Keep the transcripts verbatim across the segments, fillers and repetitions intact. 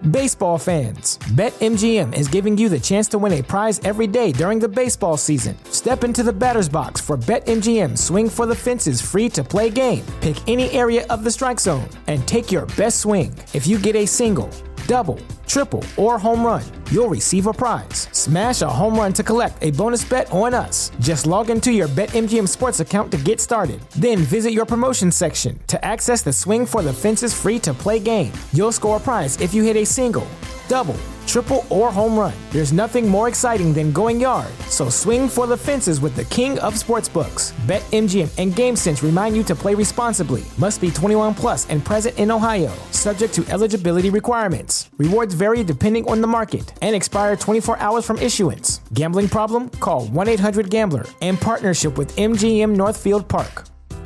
Baseball fans, BetMGM is giving you the chance to win a prize every day during the baseball season. Step into the batter's box for BetMGM Swing for the Fences free-to-play game. Pick any area of the strike zone and take your best swing. If you get a single, double, triple, or home run, you'll receive a prize. Smash a home run to collect a bonus bet on us. Just log into your BetMGM Sports account to get started. Then visit your promotion section to access the Swing for the Fences free-to-play game. You'll score a prize if you hit a single, double, triple, or home run. There's nothing more exciting than going yard, so swing for the fences with the king of sportsbooks. BetMGM and GameSense remind you to play responsibly. Must be twenty-one plus and present in Ohio, subject to eligibility requirements. Rewards vary depending on the market and expire twenty-four hours from issuance. Gambling problem? Call one eight hundred gambler in partnership with M G M Northfield Park.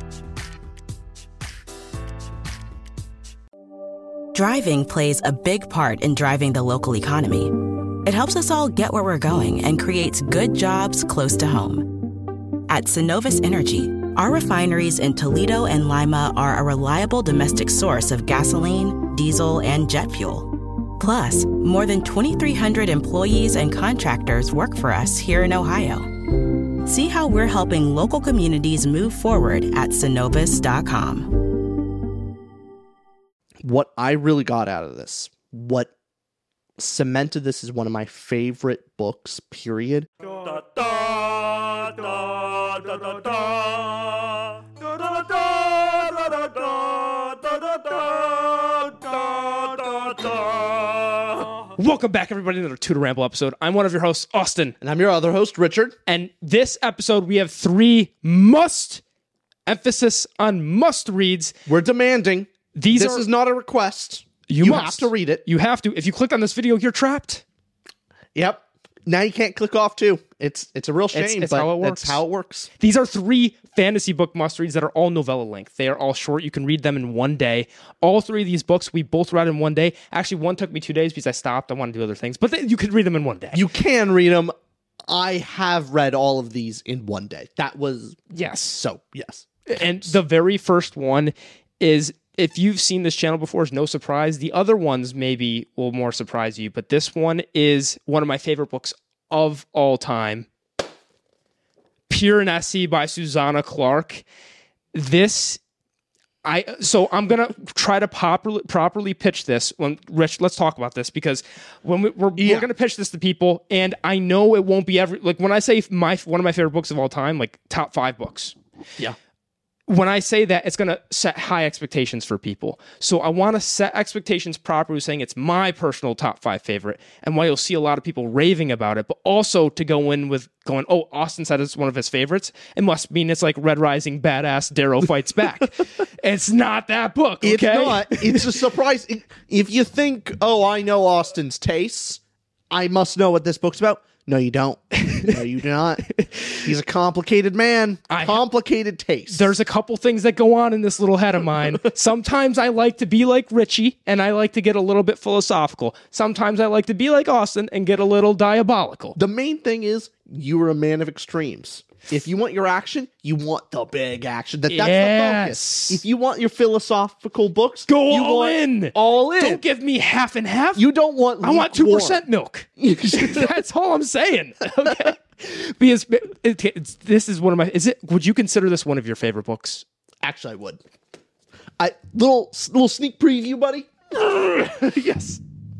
Driving plays a big part in driving the local economy. It helps us all get where we're going and creates good jobs close to home. At Synovus Energy, our refineries in Toledo and Lima are a reliable domestic source of gasoline, diesel, and jet fuel. Plus, more than twenty-three hundred employees and contractors work for us here in Ohio. See how we're helping local communities move forward at Synovus dot com. What I really got out of this, what cemented this as one of my favorite books, period. Welcome back, everybody, to another Tutor Ramble episode. I'm one of your hosts, Austin. And I'm your other host, Richard. And this episode, we have three must, emphasis on must reads. We're demanding. These this are, is not a request. You, you must. have to read it. You have to. If you clicked on this video, you're trapped. Yep. Now you can't click off too. It's it's a real shame, it's, it's but how it works. that's how it works. These are three fantasy book must-reads that are all novella length. They are all short. You can read them in one day. All three of these books, we both read in one day. Actually, one took me two days because I stopped. I wanted to do other things. But they, you could read them in one day. You can read them. I have read all of these in one day. That was... Yes. So, yes. And the very first one is... If you've seen this channel before, it's no surprise. The other ones maybe will more surprise you, but this one is one of my favorite books of all time. Pure Nessie by Susanna Clarke. This, I so I'm gonna try to properly properly pitch this. When Rich, let's talk about this because when we, we're yeah. we're gonna pitch this to people, and I know it won't be every like when I say my one of my favorite books of all time, like top five books. Yeah. When I say that, it's going to set high expectations for people. So I want to set expectations properly, saying it's my personal top five favorite, and why you'll see a lot of people raving about it, but also to go in with going, oh, Austin said it's one of his favorites. It must mean it's like Red Rising badass Darrow fights back. It's not that book, okay? It's not. It's a surprise. If you think, oh, I know Austin's tastes, I must know what this book's about. No, you don't. No, you do not. He's a complicated man. I, complicated taste. There's a couple things that go on in this little head of mine. Sometimes I like to be like Richie, and I like to get a little bit philosophical. Sometimes I like to be like Austin and get a little diabolical. The main thing is you are a man of extremes. If you want your action, you want the big action. That, that's yes. the focus. If you want your philosophical books, go you all want in. All in. Don't give me half and half. You don't want I want two percent milk. That's all I'm saying. Okay. Because it, it, it's, this is one of my, is it, would you consider this one of your favorite books? Actually, I would. I little little sneak preview, buddy. Yes.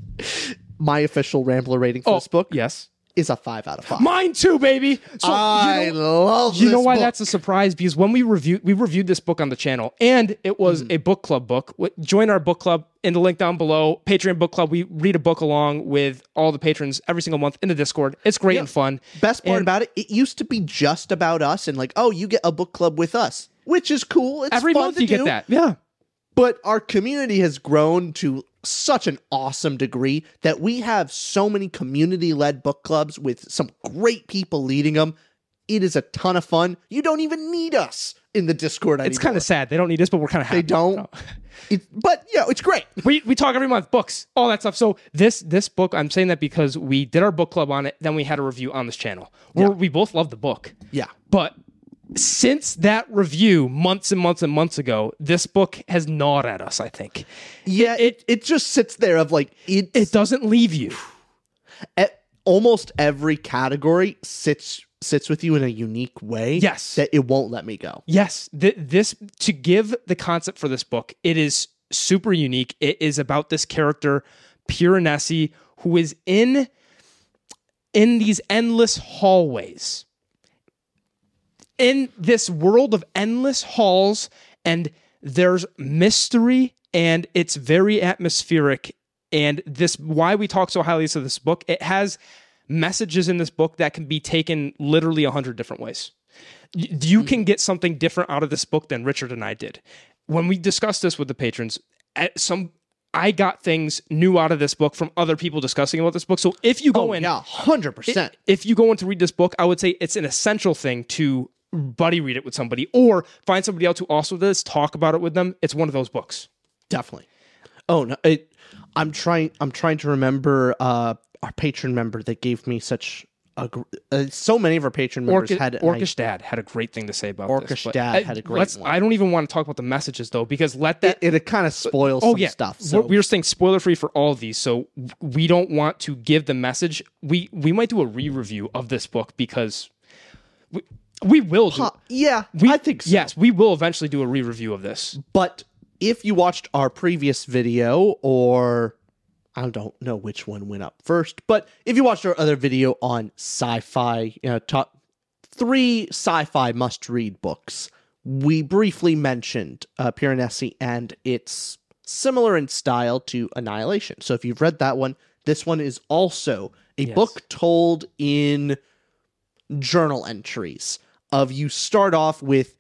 My official Rambler rating for oh, this book yes. is a five out of five. Mine too, baby. So, I you know, love You this know why book. that's a surprise? Because when we reviewed, we reviewed this book on the channel, and it was mm. a book club book. Join our book club in the link down below. Patreon book club. We read a book along with all the patrons every single month in the Discord. It's great yeah. and fun. Best part and about it, it used to be just about us and like, oh, you get a book club with us, which is cool. It's every fun month to you do. get that. Yeah. But our community has grown to such an awesome degree that we have so many community-led book clubs with some great people leading them. It is a ton of fun. You don't even need us in the Discord anymore. It's kind of sad. They don't need us, but we're kind of happy. They don't. No. It, but, yeah, it's great. We we talk every month, books, all that stuff. So this this book, I'm saying that because we did our book club on it, then we had a review on this channel. Where Yeah. we both love the book. Yeah. But since that review months and months and months ago, this book has gnawed at us, I think. Yeah, it it just sits there of like it It doesn't leave you. at almost every category sits sits with you in a unique way. Yes. That it won't let me go. Yes, th- this to give the concept for this book, it is super unique. It is about this character, Piranesi, who is in in these endless hallways. In this world of endless halls, and there's mystery, and it's very atmospheric. And this, why we talk so highly of this book, it has messages in this book that can be taken literally a hundred different ways. Y- You can get something different out of this book than Richard and I did. When we discussed this with the patrons, at some I got things new out of this book from other people discussing about this book. So if you go Oh in, yeah, hundred percent. if you go in to read this book, I would say it's an essential thing to buddy read it with somebody, or find somebody else who also does, talk about it with them. It's one of those books. Definitely. Oh no, it, I'm trying. I'm trying to remember uh, our patron member that gave me such a. gr- Uh, so many of our patron members Orchid, had. Orcish Dad had a great thing to say about this. Orcish but Dad I- had a great let's- one. I don't even want to talk about the messages though, because let that. It, it kind of spoils oh some yeah, stuff. So we were saying spoiler free for all of these, so we don't want to give the message. We we might do a re-review of this book because we we will do. Uh, yeah, We, I think so. Yes, we will eventually do a re-review of this. But if you watched our previous video, or I don't know which one went up first, but if you watched our other video on sci-fi, you know, top three sci-fi must-read books, we briefly mentioned uh, Piranesi, and it's similar in style to Annihilation. So if you've read that one, this one is also a Yes. book told in journal entries of you start off with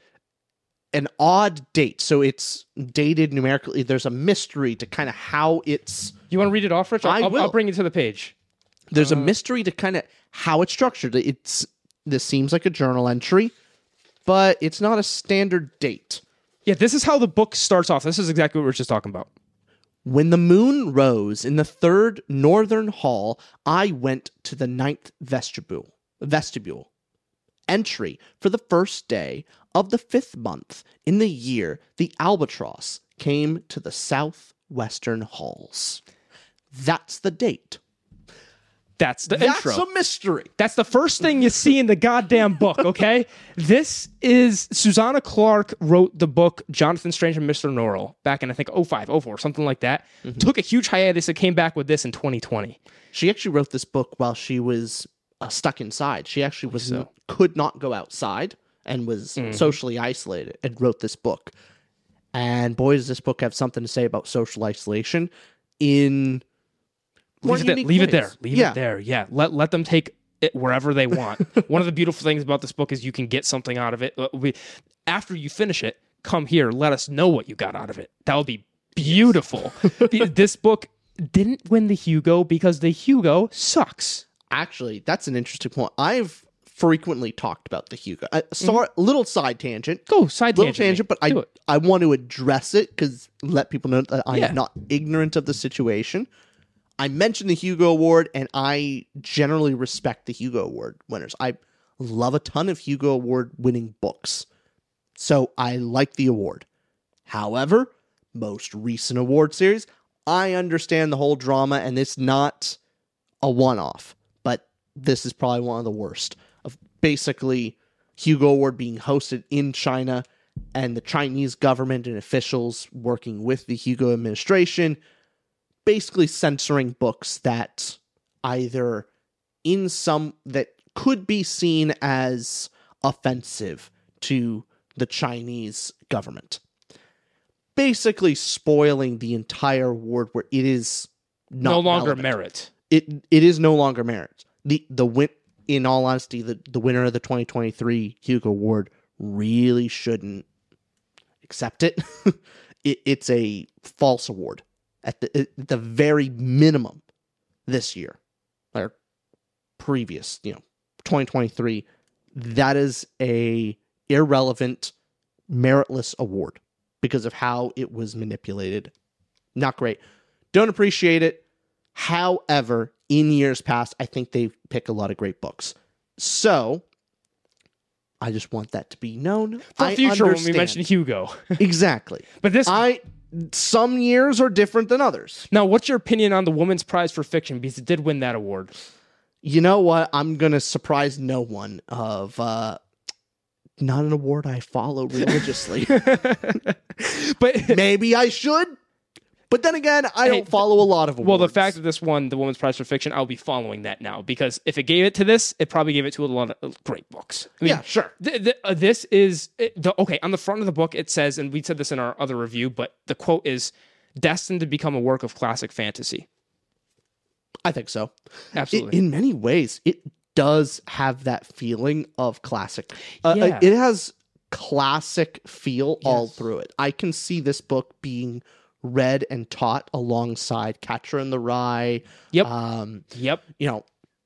an odd date. So it's dated numerically. There's a mystery to kind of how it's You want to read it off, Rich? I'll, I I'll- will. I'll bring it to the page. there's a Uh-huh. mystery to kind of how it's structured. It's this seems like a journal entry, but it's not a standard date. Yeah, this is how the book starts off. This is exactly what we we're just talking about. When the moon rose in the third northern hall, I went to the ninth vestibule. Vestibule. Entry for the first day of the fifth month in the year the albatross came to the southwestern halls. That's the date. That's the That's intro. a mystery. That's the first thing you see in the goddamn book, okay? This is Susanna Clark wrote the book Jonathan Strange and Mister Norrell back in, I think, oh five, oh four, something like that. Mm-hmm. Took a huge hiatus and came back with this in twenty twenty. She actually wrote this book while she was uh, stuck inside. She actually was So. could not go outside and was Mm-hmm. socially isolated and wrote this book. And boy, does this book have something to say about social isolation in more Leave, it, there. unique Leave it ways. there. Leave Yeah. it there. Yeah. Let let them take it wherever they want. One of the beautiful things about this book is you can get something out of it. Uh, We, after you finish it, come here. Let us know what you got out of it. That would be beautiful. Be- this book didn't win the Hugo because the Hugo sucks. Actually, that's an interesting point. I've frequently talked about the Hugo. Uh, sorry, little side tangent. Go side Little tangent, me. tangent, but I Do it. I want to address it because let people know that I Yeah. am not ignorant of the situation. I mentioned the Hugo Award, and I generally respect the Hugo Award winners. I love a ton of Hugo Award winning books, so I like the award. However, most recent award series, I understand the whole drama, and it's not a one-off, but this is probably one of the worst. Of basically Hugo Award being hosted in China, and the Chinese government and officials working with the Hugo administration basically censoring books that either in some that could be seen as offensive to the Chinese government. Basically spoiling the entire award where it is not no longer relevant. merit. It it is no longer merit. The the win in all honesty, the, the winner of the twenty twenty-three Hugo Award really shouldn't accept it. it it's a false award at the at the very minimum this year. Or previous, you know, twenty twenty-three. That is a irrelevant, meritless award because of how it was manipulated. Not great. Don't appreciate it. However, in years past, I think they pick a lot of great books. So, I just want that to be known. For I future, when we understand. mention Hugo. Exactly. But this... I some years are different than others. Now, what's your opinion on the Women's Prize for Fiction? Because it did win that award. You know what? I'm going to surprise no one of uh, not an award I follow religiously. But maybe I should. But then again, I don't Hey, follow a lot of awards. well, the fact that this won the Women's Prize for Fiction, I'll be following that now. Because if it gave it to this, it probably gave it to a lot of great books. I mean, yeah, sure. th- th- uh, this is... It, the, okay, on the front of the book, it says, and we said this in our other review, but the quote is, destined to become a work of classic fantasy. I think so. Absolutely. It, in many ways, it does have that feeling of classic. Uh, Yeah. It has classic feel all Yes. through it. I can see this book being read and taught alongside Catcher in the Rye. Yep. Um, Yep. you know,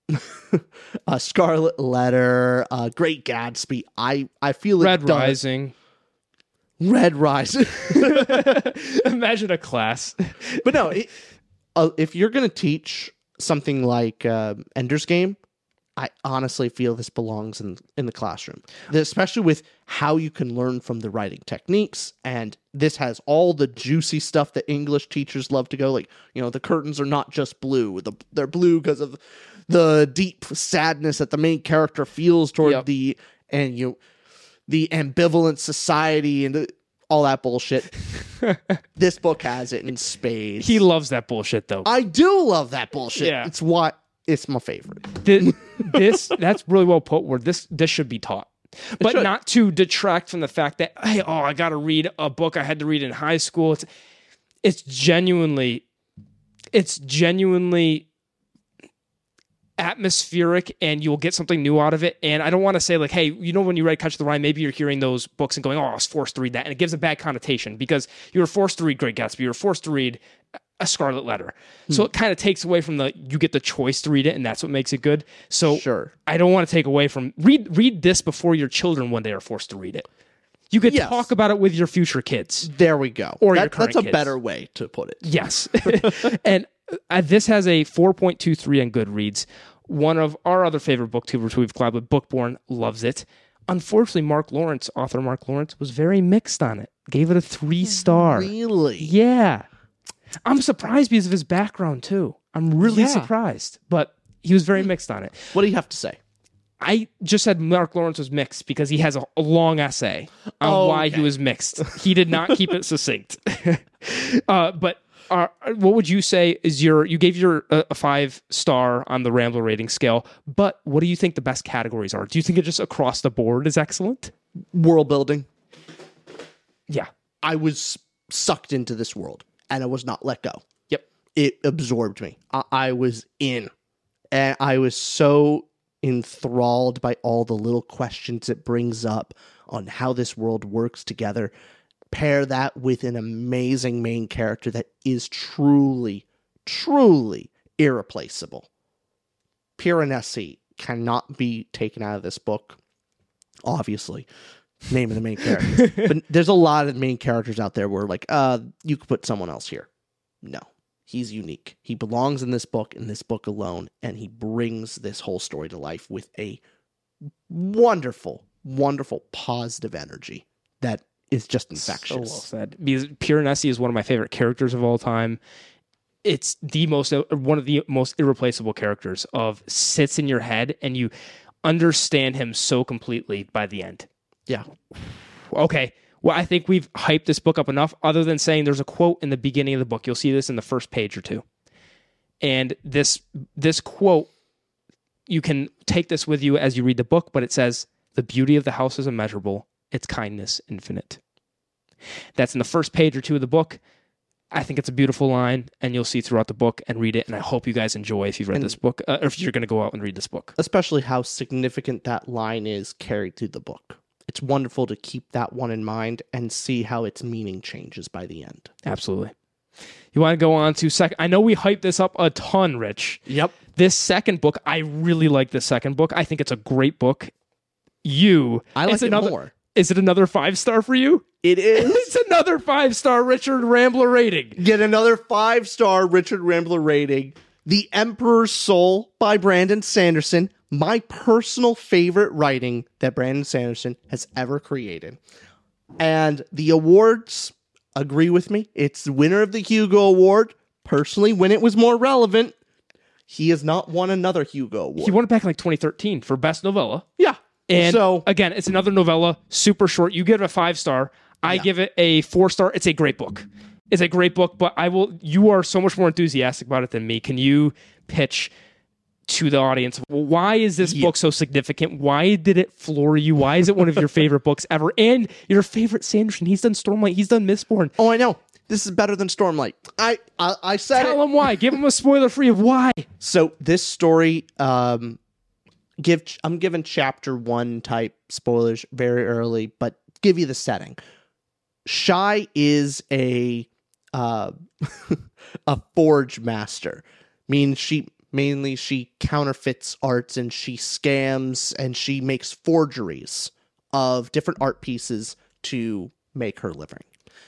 a Scarlet Letter, uh, Great Gatsby. I, I feel it Red does- Rising. Red Rising. Imagine a class. But no, it, uh, if you're going to teach something like uh, Ender's Game, I honestly feel this belongs in in the classroom, especially with how you can learn from the writing techniques. And this has all the juicy stuff that English teachers love to go, like, you know, the curtains are not just blue. The, they're blue because of the deep sadness that the main character feels toward Yep. the, and you, the ambivalent society and the, all that bullshit. This book has it in spades. He loves that bullshit, though. I do love that bullshit. Yeah. It's what it's my favorite. This, this that's really well put. Where this this should be taught, but should. not to detract from the fact that hey, oh, I got to read a book I had to read in high school. It's it's genuinely, it's genuinely atmospheric, and you'll get something new out of it. And I don't want to say like, hey, you know, when you read Catcher in the Rye, maybe you're hearing those books and going, oh, I was forced to read that, and it gives a bad connotation because you were forced to read Great Gatsby, you were forced to read A Scarlet Letter. So it kind of takes away from the, you get the choice to read it, and that's what makes it good. So Sure. I don't want to take away from, read read this before your children one day are forced to read it. You could Yes. talk about it with your future kids. There we go. Or your That- current that's a kids. better way to put it. Yes. And uh, this has a four point two three on Goodreads. One of our other favorite booktubers we've collabed with, Bookborn, loves it. Unfortunately, Mark Lawrence, author Mark Lawrence, was very mixed on it. Gave it a three star. Really? Yeah. I'm surprised because of his background, too. I'm really Yeah. surprised. But he was very mixed on it. What do you have to say? I just said Mark Lawrence was mixed because he has a, a long essay on Oh, why okay. he was mixed. He did not keep it succinct. uh, but uh, what would you say is your, you gave your uh, a five star on the Rambler rating scale, but what do you think the best categories are? Do you think it just across the board is excellent? World building. Yeah. I was sucked into this world and I was not let go. Yep. It absorbed me. I, I was in. And I was so enthralled by all the little questions it brings up on how this world works together. Pair that with an amazing main character that is truly, truly irreplaceable. Piranesi cannot be taken out of this book, obviously. Name of the main character. But there's a lot of main characters out there where, like, uh, you could put someone else here. No. He's unique. He belongs in this book, in this book alone, and he brings this whole story to life with a wonderful, wonderful, positive energy that is just infectious. So well said. Because Piranesi is one of my favorite characters of all time. It's the most, uh, one of the most irreplaceable characters of sits in your head and you understand him so completely by the end. Yeah. Okay. Well, I think we've hyped this book up enough other than saying there's a quote in the beginning of the book. You'll see this in the first page or two. And this, this quote, you can take this with you as you read the book, but it says, "The beauty of the house is immeasurable, its kindness infinite." That's in the first page or two of the book. I think it's a beautiful line, and you'll see throughout the book and read it. And I hope you guys enjoy if you've read And- this book, uh, or if you're going to go out and read this book. Especially how significant that line is carried through the book. It's wonderful to keep that one in mind and see how its meaning changes by the end. Absolutely. You want to go on to second? I know we hyped this up a ton, Rich. Yep. This second book, I really like this second book. I think it's a great book. You, I like it's it another, more. Is it another five star for you? It is. It's another five star Richard Rambler rating. Get another five-star Richard Rambler rating. The Emperor's Soul by Brandon Sanderson. my personal favorite writing that Brandon Sanderson has ever created. And the awards agree with me. It's the winner of the Hugo Award. Personally, when it was more relevant, he has not won another Hugo Award. He won it back in like twenty thirteen for Best Novella. Yeah. And so, again, it's another novella, super short. You give it a five star. I Yeah. give it a four star. It's a great book. It's a great book, but I will. You are so much more enthusiastic about it than me. Can you pitch to the audience, why is this Yeah. book so significant? Why did it floor you? Why is it one of your favorite books ever? And your favorite Sanderson. He's done Stormlight. He's done Mistborn. Oh, I know. This is better than Stormlight. I I, I said Tell it. him why. Give him a spoiler free of why. So this story, um, give I'm giving chapter one type spoilers very early, but give you the setting. Shy is a uh, a forge master, means she mainly she counterfeits arts and she scams and she makes forgeries of different art pieces to make her living.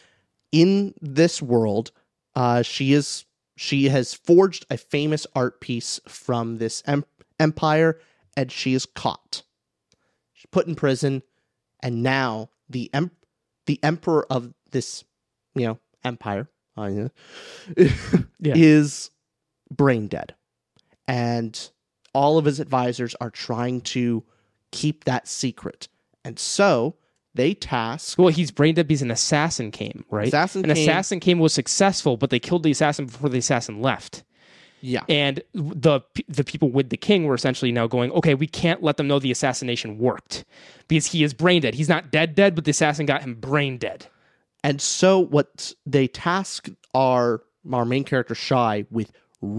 In this world, uh, she is she has forged a famous art piece from this em- empire, and she is caught. She's put in prison, and now the em- the emperor of this, you know, empire uh, Yeah. is brain dead, and all of his advisors are trying to keep that secret, and so they task. Well, he's brain dead because an assassin came, right? Assassin an came- assassin came was successful, but they killed the assassin before the assassin left. Yeah, And the the people with the king were essentially now going, okay, we can't let them know the assassination worked because he is brain dead. He's not dead dead, but the assassin got him brain dead. and so what they task our our main character Shy with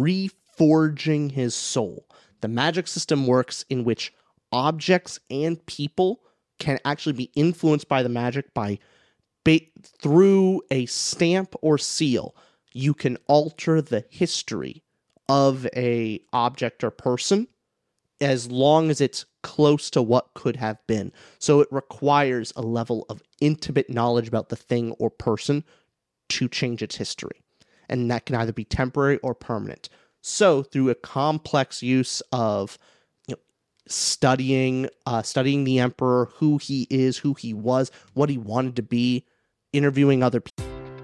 reforging his soul. The magic system works in which objects and people can actually be influenced by the magic by ba- through a stamp or seal. You can alter the history of a object or person as long as it's close to what could have been. So it requires a level of intimate knowledge about the thing or person to change its history. And that can either be temporary or permanent. So through a complex use of you know, studying, uh, studying the emperor, who he is, who he was, what he wanted to be, interviewing other people.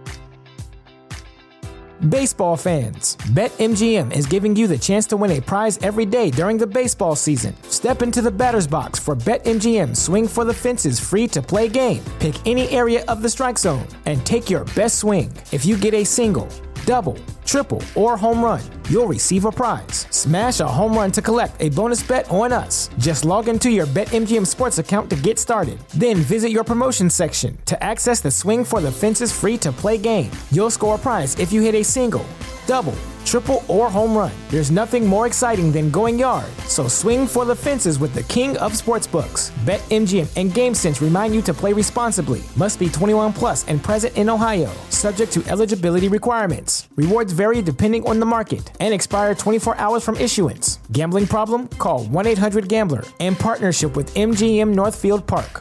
Baseball fans, BetMGM is giving you the chance to win a prize every day during the baseball season. Step into the batter's box for BetMGM Swing for the Fences free-to-play game. Pick any area of the strike zone and take your best swing. If you get a single, double, triple, or home run, you'll receive a prize. Smash a home run to collect a bonus bet on us. Just log into your BetMGM Sports account to get started. Then visit your promotion section to access the Swing for the Fences free-to-play game. You'll score a prize if you hit a single, double, triple, or home run. There's nothing more exciting than going yard, so swing for the fences with the king of sportsbooks. BetMGM and GameSense remind you to play responsibly. Must be twenty-one plus and present in Ohio, subject to eligibility requirements. Rewards vary depending on the market and expire twenty-four hours from issuance. Gambling problem? Call one eight hundred gambler in partnership with M G M Northfield Park.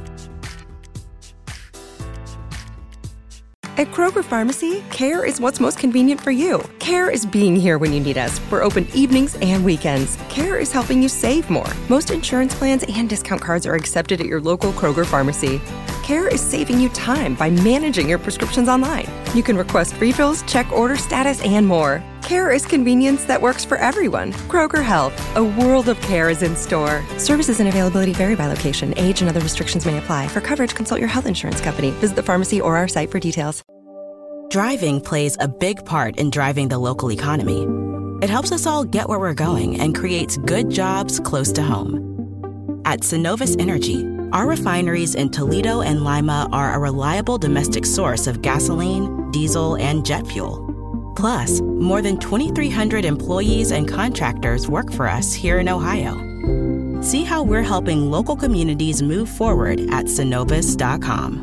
At Kroger Pharmacy, care is what's most convenient for you. Care is being here when you need us. We're open evenings and weekends. Care is helping you save more. Most insurance plans and discount cards are accepted at your local Kroger Pharmacy. Care is saving you time by managing your prescriptions online. You can request refills, check order status, and more. Care is convenience that works for everyone. Kroger Health, a world of care is in store. Services and availability vary by location. Age and other restrictions may apply. For coverage, consult your health insurance company. Visit the pharmacy or our site for details. Driving plays a big part in driving the local economy. It helps us all get where we're going and creates good jobs close to home. At Synovus Energy, our refineries in Toledo and Lima are a reliable domestic source of gasoline, diesel, and jet fuel. Plus, more than twenty-three hundred employees and contractors work for us here in Ohio. See how we're helping local communities move forward at Synovus dot com.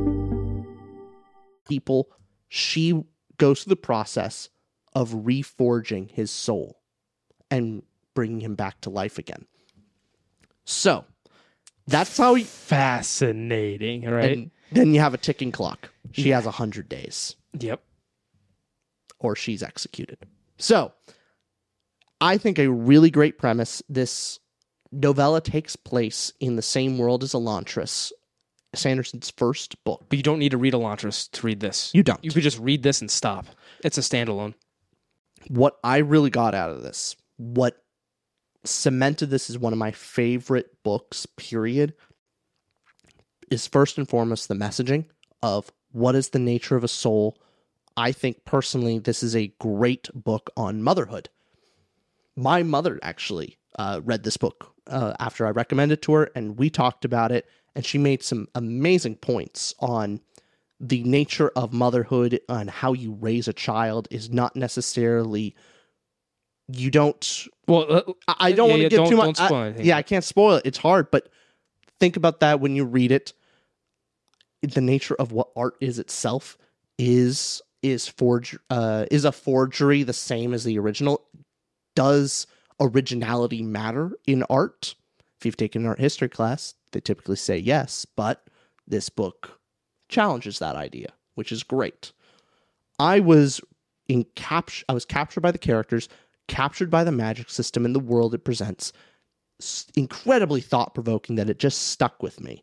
People, she goes through the process of reforging his soul and bringing him back to life again. So that's how he, Fascinating, right? and then you have a ticking clock. She has a hundred days Yep. or she's executed. So I think a really great premise. This novella takes place in the same world as Elantris, Sanderson's first book. But you don't need to read Elantris to read this. You don't. You could just read this and stop. It's a standalone. What I really got out of this, what cemented this as one of my favorite books, period, is first and foremost the messaging of what is the nature of a soul. I think personally this is a great book on motherhood. My mother actually uh, read this book uh, after I recommended it to her, and we talked about it, and she made some amazing points on the nature of motherhood and how you raise a child is not necessarily, you don't, well, uh, I, I don't yeah, want to yeah, give don't, too much. Don't spoil I, anything. yeah, I can't spoil it. It's hard, but think about that when you read it. The nature of what art is itself is is forge uh, is a forgery the same as the original. Does originality matter in art? If you've taken an art history class, they typically say yes, but this book challenges that idea, which is great. I was in cap- I was captured by the characters, captured by the magic system and the world it presents. S- incredibly thought-provoking that it just stuck with me.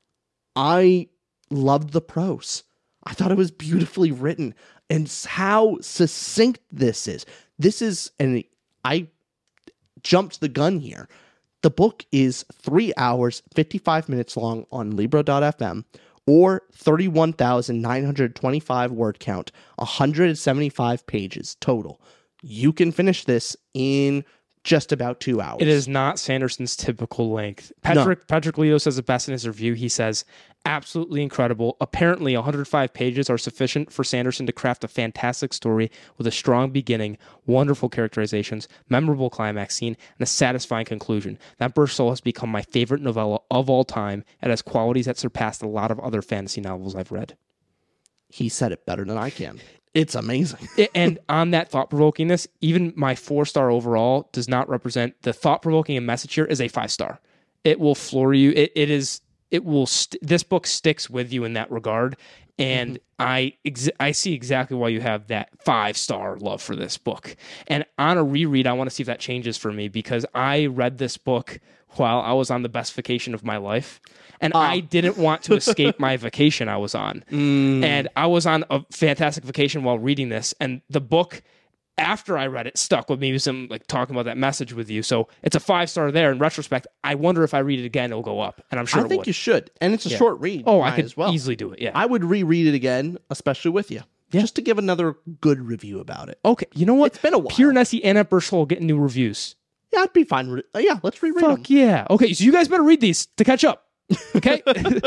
I loved the prose. I thought it was beautifully written, and how succinct this is. This is, and I jumped the gun here. The book is three hours, fifty-five minutes long on Libro dot f m, or thirty-one thousand nine hundred twenty-five word count, one hundred seventy-five pages total. You can finish this in just about two hours. It is not Sanderson's typical length. Patrick no. Patrick Leto says it best in his review. He says, absolutely incredible. Apparently, one hundred five pages are sufficient for Sanderson to craft a fantastic story with a strong beginning, wonderful characterizations, memorable climax scene, and a satisfying conclusion. That Burst Soul has become my favorite novella of all time. It has qualities that surpassed a lot of other fantasy novels I've read. He said it better than I can. It's amazing. And on that thought-provokingness, even my four-star overall does not represent the thought-provoking and message here is a five-star. It will floor you. It, it is, it will, st- this book sticks with you in that regard. And mm-hmm. I, ex- I see exactly why you have that five-star love for this book. And on a reread, I want to see if that changes for me, because I read this book while I was on the best vacation of my life. And oh. I didn't want to escape my vacation I was on. Mm. And I was on a fantastic vacation while reading this. And the book, after I read it, stuck with me. Some like talking about that message with you. So it's a five star there. In retrospect, I wonder if I read it again, it'll go up. And I'm sure I it think would. you should. And it's a yeah. short read. Oh, I could as well. easily do it. Yeah. I would reread it again, especially with you. Yeah. Just to give another good review about it. Okay. You know what? It's been a while. Piranesi and Annette Burstall getting new reviews. Yeah, I'd be fine. Re- uh, yeah, let's reread Fuck them. yeah. Okay, so you guys better read these to catch up. Okay?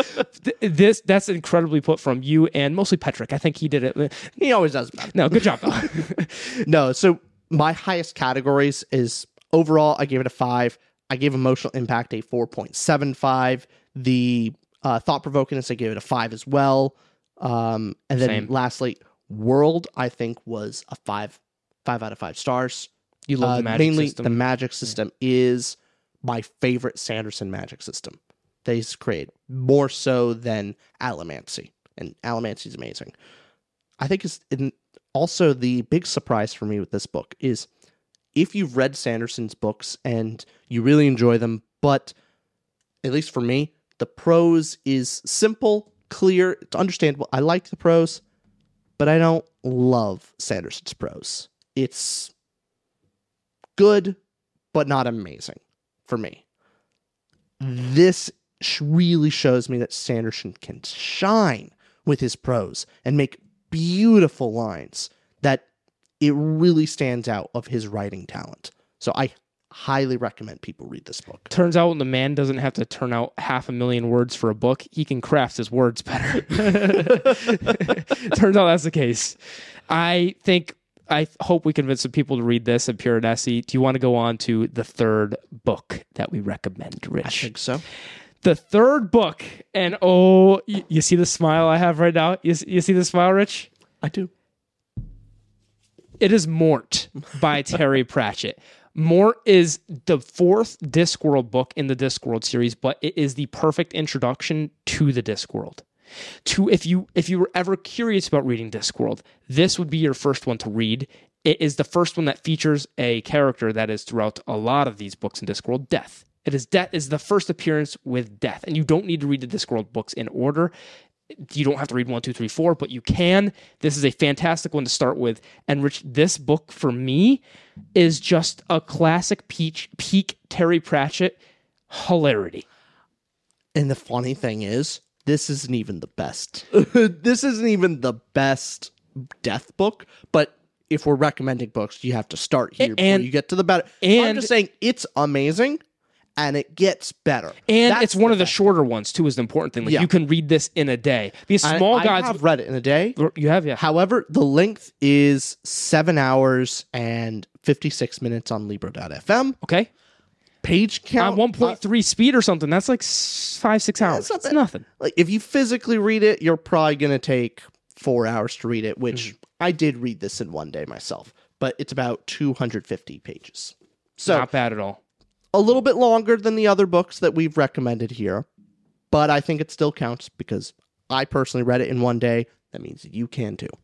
this That's incredibly put from you and mostly Patrick. I think he did it. He always does better. No, good job, though. No, so my highest categories is overall, I gave it a five. I gave emotional impact a four point seven five. The uh, thought-provokingness, I gave it a five as well. Um, and then Same. lastly, World, I think, was a five, five out of five stars. You love uh, the magic mainly system. the magic system yeah. is my favorite Sanderson magic system. They create more so than Allomancy, and Allomancy is amazing. I think it's in, also the big surprise for me with this book is if you've read Sanderson's books and you really enjoy them, but at least for me, the prose is simple, clear, it's understandable. I like the prose, but I don't love Sanderson's prose. It's good, but not amazing for me. This really shows me that Sanderson can shine with his prose and make beautiful lines that it really stands out of his writing talent. So I highly recommend people read this book. Turns out when the man doesn't have to turn out half a million words for a book, he can craft his words better. Turns out that's the case. I think I hope we convince some people to read this at Piranesi. Do you want to go on to the third book that we recommend, Rich? I think so. The third book, and oh, you, you see the smile I have right now? You, you see the smile, Rich? I do. It is Mort by Terry Pratchett. Mort is the fourth Discworld book in the Discworld series, but it is the perfect introduction to the Discworld. To if you if you were ever curious about reading Discworld, this would be your first one to read. It is the first one that features a character that is throughout a lot of these books in Discworld, Death. It is death is the first appearance with death, and you don't need to read the Discworld books in order. You don't have to read one, two, three, four, but you can. This is a fantastic one to start with. And Rich, this book for me is just a classic peach, peak Terry Pratchett hilarity. And the funny thing is, this isn't even the best. This isn't even the best death book, but if we're recommending books, you have to start here before and, you get to the better. And, I'm just saying it's amazing. And it gets better. And That's it's one the of the best. shorter ones, too, is the important thing. Like, Yeah. you can read this in a day. Because Small I, Gods... I have read it in a day. You have, yeah. However, the length is seven hours and fifty-six minutes on Libro dot f m. Okay. Page count... On one point three speed or something, that's like s- five, six hours. That's not It's bad. nothing. Like, if you physically read it, you're probably going to take four hours to read it, which Mm-hmm. I did read this in one day myself. But it's about two hundred fifty pages. So Not bad at all. a little bit longer than the other books that we've recommended here, but I think it still counts because I personally read it in one day. That means that you can too.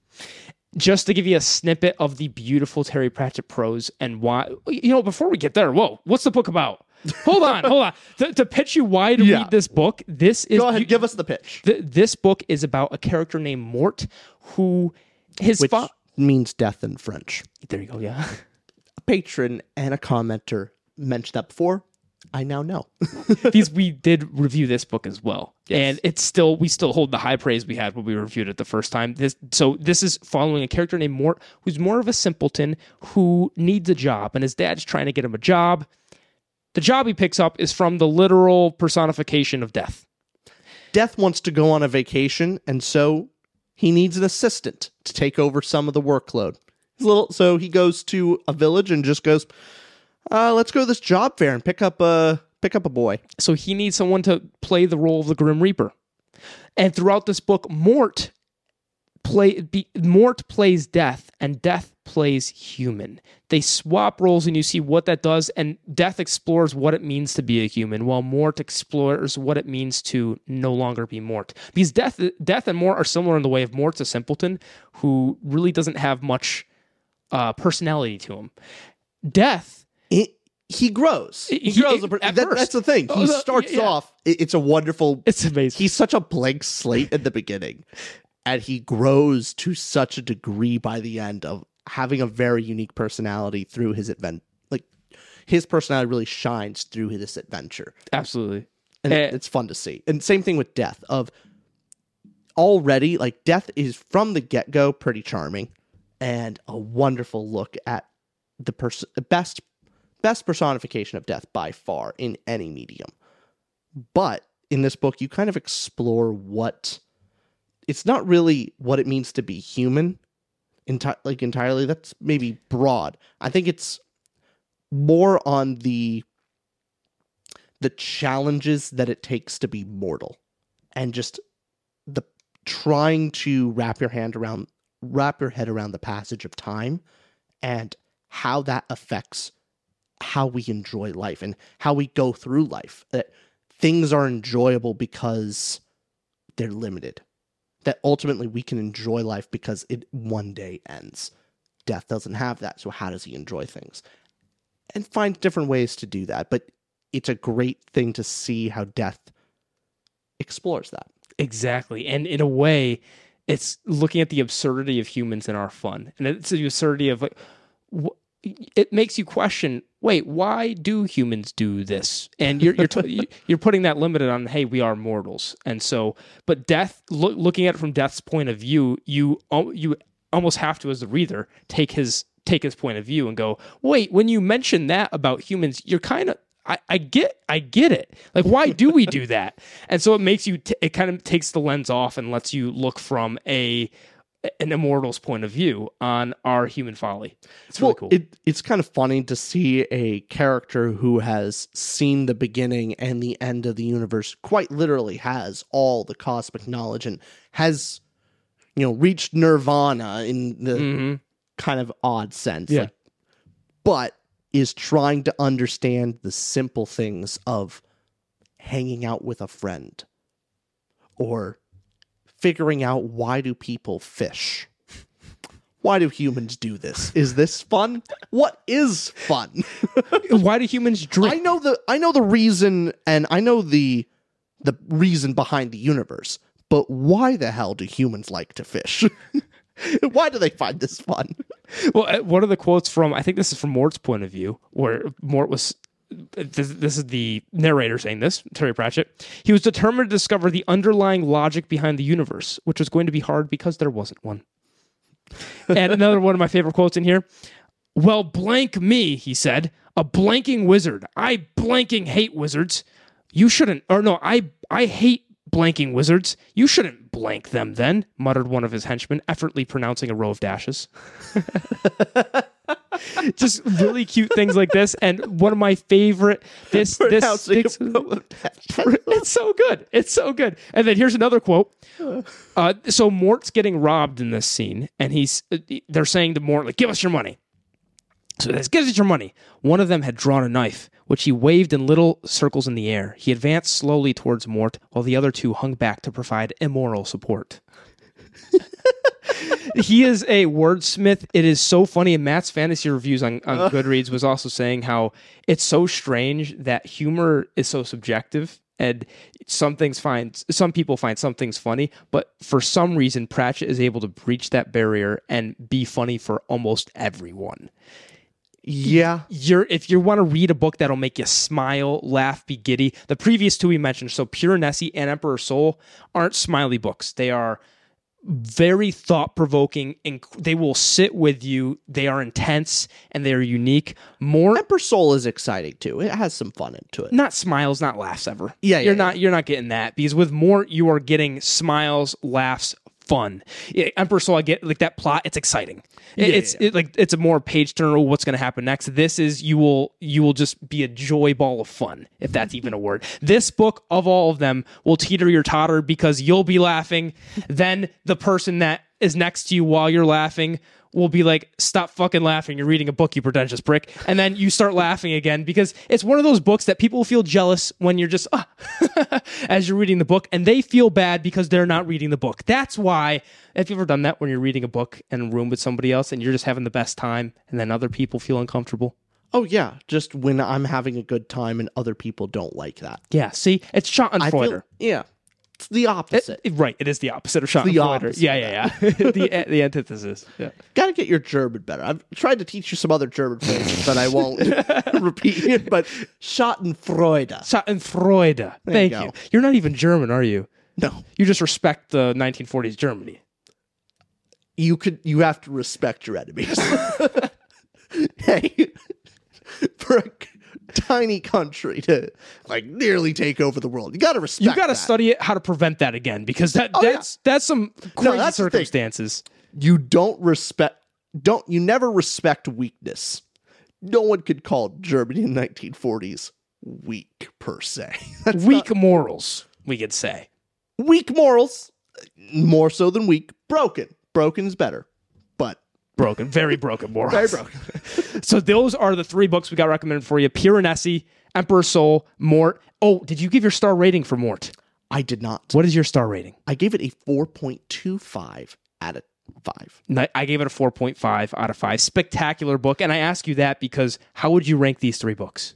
Just to give you a snippet of the beautiful Terry Pratchett prose and why, you know, before we get there, whoa, what's the book about? Hold on, hold on. To, to pitch you why to Yeah. read this book, this is... Go ahead, you- give us the pitch. th- this book is about a character named Mort who... His Which fa- means death in French. There you go, yeah. A patron and a commenter mentioned that before. I now know. Because we did review this book as well. Yes. And it's still, we still hold the high praise we had when we reviewed it the first time. This, so this is following a character named Mort, who's more of a simpleton who needs a job, and his dad's trying to get him a job. The job he picks up is from the literal personification of death. Death wants to go on a vacation, and so he needs an assistant to take over some of the workload. He's a little, so he goes to a village and just goes, uh, let's go to this job fair and pick up a pick up a boy. So he needs someone to play the role of the Grim Reaper. And throughout this book, Mort play be, Mort plays Death, and Death plays human. They swap roles, and you see what that does. And Death explores what it means to be a human, while Mort explores what it means to no longer be Mort. Because Death, Death and Mort are similar in the way of Mort's a simpleton who really doesn't have much uh, personality to him. Death. It, he grows. He, He- grows. it- a, at that, first. that's the thing. He Oh, the- starts yeah. off. It, it's a wonderful. It's amazing. He's such a blank slate at the beginning, and he grows to such a degree by the end of having a very unique personality through his advent. Like his personality really shines through this adventure, Absolutely. and Eh. it- it's fun to see. And same thing with Death. Of already, like Death is from the get go pretty charming, and a wonderful look at the person best. Best personification of death by far in any medium. But in this book, you kind of explore what it's not really what it means to be human, enti- like entirely. That's maybe broad. I think it's more on the the challenges that it takes to be mortal, and just the trying to wrap your hand around, wrap your head around the passage of time, and how that affects how we enjoy life and how we go through life. That things are enjoyable because they're limited. That ultimately we can enjoy life because it one day ends. Death doesn't have that, so how does he enjoy things? And find different ways to do that. But it's a great thing to see how death explores that. Exactly. And in a way, it's looking at the absurdity of humans and our fun. And it's the absurdity of like, wh- it makes you question, wait, why do humans do this? And you're you're t- you're putting that limit on, hey, we are mortals. And so, but death, lo- looking at it from Death's point of view, you al- you almost have to, as the reader, take his take his point of view and go, wait, when you mention that about humans, you're kind of, I, I get, I get it. Like, why do we do that? And so it makes you, t- it kind of takes the lens off and lets you look from a an immortal's point of view on our human folly. It's really Well, cool. It, it's kind of funny to see a character who has seen the beginning and the end of the universe, quite literally has all the cosmic knowledge and has, you know, reached nirvana in the Mhm. kind of odd sense. Yeah. Like, but is trying to understand the simple things of hanging out with a friend or figuring out why do people fish? Why do humans do this? Is this fun? What is fun? Why do humans drink? I know the I know the reason, and I know the the reason behind the universe. But why the hell do humans like to fish? Why do they find this fun? Well, uh, one of the quotes from, I think this is from Mort's point of view, where Mort was, this, this is the narrator saying this, Terry Pratchett. He was determined to discover the underlying logic behind the universe, which was going to be hard because there wasn't one. And another one of my favorite quotes in here. Well, blank me, he said, a blanking wizard. I blanking hate wizards. You shouldn't, or no, I I hate blanking wizards. You shouldn't blank them then, muttered one of his henchmen, effortlessly pronouncing a row of dashes. Just really cute things like this. And one of my favorite, this, this, this it's so good. It's so good. And then here's another quote. Uh, so Mort's getting robbed in this scene, and he's, they're saying to Mort, like, give us your money. So he says, give us your money. One of them had drawn a knife, which he waved in little circles in the air. He advanced slowly towards Mort, while the other two hung back to provide immoral support. He is a wordsmith. It is so funny. And Matt's fantasy reviews on, on Goodreads was also saying how it's so strange that humor is so subjective. And some things find, some people find some things funny, but for some reason, Pratchett is able to breach that barrier and be funny for almost everyone. Yeah. You're if you want to read a book that'll make you smile, laugh, be giddy. The previous two we mentioned, so Pure Nessie and Emperor's Soul, aren't smiley books. They are very thought-provoking, and they will sit with you. They are intense, and they are unique. More Emperor's Soul is exciting too. It has some fun into it. Not smiles, not laughs ever. Yeah, yeah You're yeah. not you're not getting that, because with Mort, you are getting smiles, laughs, fun. Yeah, Emperor's Soul, I get like that plot, it's exciting. It, Yeah, it's yeah. It, like it's a more page turner. What's going to happen next? This is you will you will just be a joy ball of fun, if that's even a word. This book of all of them will teeter your totter because you'll be laughing. Then the person that is next to you while you're laughing will be like, stop fucking laughing. You're reading a book, you pretentious prick. And then you start laughing again because it's one of those books that people feel jealous when you're just, ah, as you're reading the book, and they feel bad because they're not reading the book. That's why, have you ever done that when you're reading a book in a room with somebody else and you're just having the best time and then other people feel uncomfortable? Oh yeah, just when I'm having a good time and other people don't like that. Yeah, see, it's Schadenfreude. I feel, yeah, it's the opposite. It, it, right, it is the opposite of Schadenfreude. the opposite Yeah, yeah, yeah. the the antithesis. Yeah. Got to get your German better. I've tried to teach you some other German phrases that I won't repeat, but Schadenfreude. Schadenfreude. Thank you you, go. You're not even German, are you? No, You just respect the nineteen forties Germany. you could. You have to respect your enemies. Hey, for a tiny country to like nearly take over the world, you got to respect. You got to that. study it, how to prevent that again, because that Oh, that's that's some crazy that's the thing. circumstances. You don't respect. Don't you never respect weakness. No one could call Germany in the nineteen forties weak per se. That's Weak not- morals, we could say. weak morals, more so than weak. Broken. Broken is better, but Broken, very broken morals. very broken. So those are the three books we got recommended for you: Pure Nessie, Emperor's Soul, Mort. Oh, did you give your star rating for Mort? I did not. What is your star rating? I gave it a four point two five out of five. Ni- I gave it a four point five out of five. Spectacular book. And I ask you that because how would you rank these three books?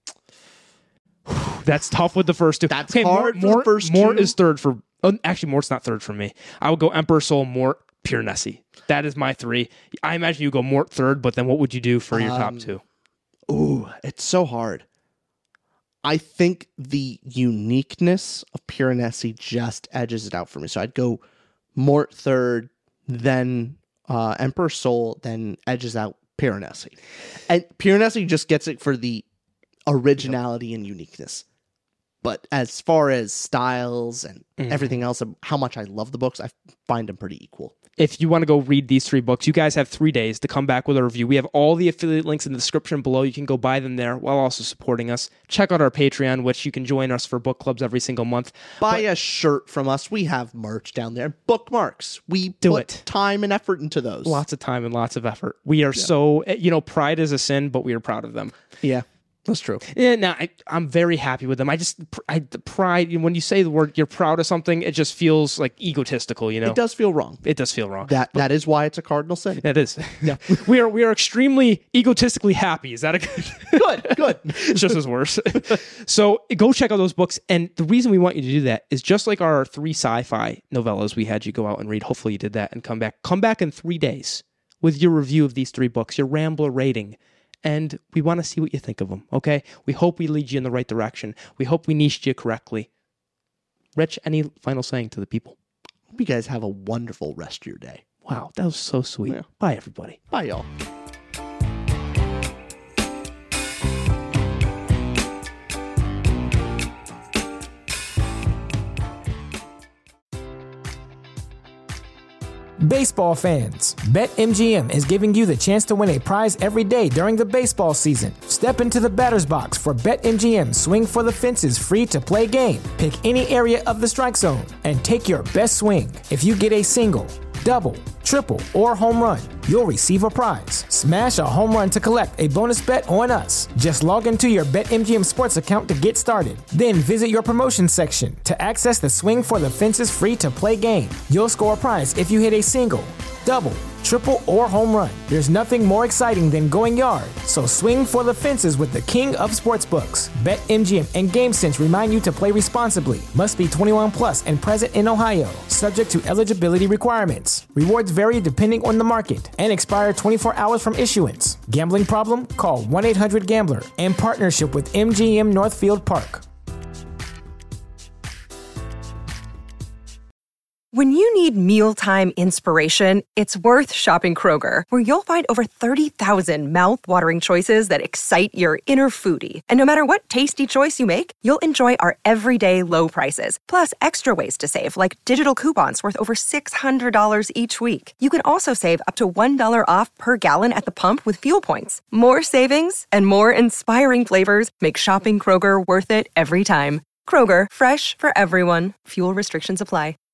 That's tough with the first two. That's hard for the Mort, first Mort two. is third for... Oh, actually, Mort's not third for me. I would go Emperor's Soul, Mort, Pure Nessie. That is my three. I imagine you go Mort third, but then what would you do for your top Um, two? Ooh, it's so hard. I think the uniqueness of Pure Nessie just edges it out for me. So I'd go Mort third, then uh, Emperor's Soul, then edges out Pure Nessie. And Pure Nessie just gets it for the originality and uniqueness. But as far as styles and Mhm. everything else, of how much I love the books, I find them pretty equal. If you want to go read these three books, you guys have three days to come back with a review. We have all the affiliate links in the description below. You can go buy them there while also supporting us. Check out our Patreon, which you can join us for book clubs every single month. Buy a shirt from us. We have merch down there. Bookmarks. We Do put it. time and effort into those. Lots of time and lots of effort. We are so, you know, pride is a sin, but we are proud of them. Yeah. That's true. Yeah, no, I, I'm very happy with them. I just, I the pride, when you say the word you're proud of something, it just feels like egotistical, you know? It does feel wrong. It does feel wrong. That That is why it's a cardinal sin. It is. Yeah. we are we are extremely egotistically happy. Is that a good? Good, good. It's just as worse. So go check out those books. And the reason we want you to do that is just like our three sci-fi novellas we had you go out and read. Hopefully you did that and come back. Come back in three days with your review of these three books, your Rambler rating. And we want to see what you think of them, okay? We hope we lead you in the right direction. We hope we niched you correctly. Rich, any final saying to the people? Hope you guys have a wonderful rest of your day. Wow, that was so sweet. Yeah. Bye, everybody. Bye, y'all. Baseball fans, BetMGM is giving you the chance to win a prize every day during the baseball season. Step into the batter's box for BetMGM Swing for the Fences free-to-play game. Pick any area of the strike zone and take your best swing. If you get a single, double, triple, or home run, you'll receive a prize. Smash a home run to collect a bonus bet on us. Just log into your BetMGM Sports account to get started. Then visit your promotion section to access the Swing for the Fences free-to-play game. You'll score a prize if you hit a single, double, triple, or home run. There's nothing more exciting than going yard, so swing for the fences with the king of sportsbooks. BetMGM and GameSense remind you to play responsibly. Must be twenty-one plus and present in Ohio. Subject to eligibility requirements. Rewards vary depending on the market and expire twenty-four hours from issuance. Gambling problem? Call one eight hundred gambler. In partnership with M G M Northfield Park. When you need mealtime inspiration, it's worth shopping Kroger, where you'll find over thirty thousand mouth-watering choices that excite your inner foodie. And no matter what tasty choice you make, you'll enjoy our everyday low prices, plus extra ways to save, like digital coupons worth over six hundred dollars each week. You can also save up to one dollar off per gallon at the pump with fuel points. More savings and more inspiring flavors make shopping Kroger worth it every time. Kroger, fresh for everyone. Fuel restrictions apply.